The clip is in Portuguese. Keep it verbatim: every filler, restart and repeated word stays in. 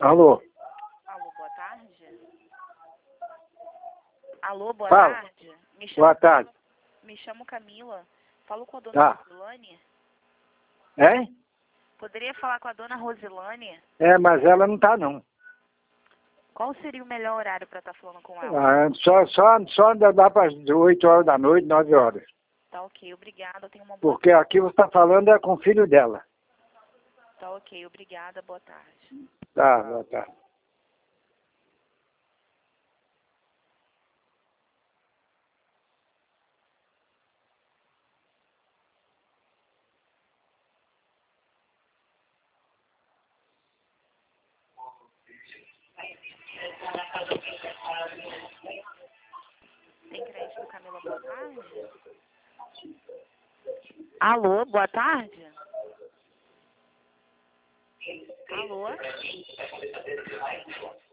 Alô? Alô, boa tarde. Alô, boa Fala. tarde. Me chamo, Boa tarde. me chamo Camila. Falo com a dona Ah. Rosilane? Hein? Poderia falar com a dona Rosilane? É, mas ela não tá, não. Qual seria o melhor horário para estar falando com ela? Ah, só, só, só dá para as oito horas da noite, nove horas. Tá ok, obrigada. Eu tenho uma boa Porque aqui você está falando é com o filho dela. Tá ok, obrigada. Boa tarde. Tá, boa tarde. Tem crédito, Camila? Boa tarde. Alô, boa tarde. Alô?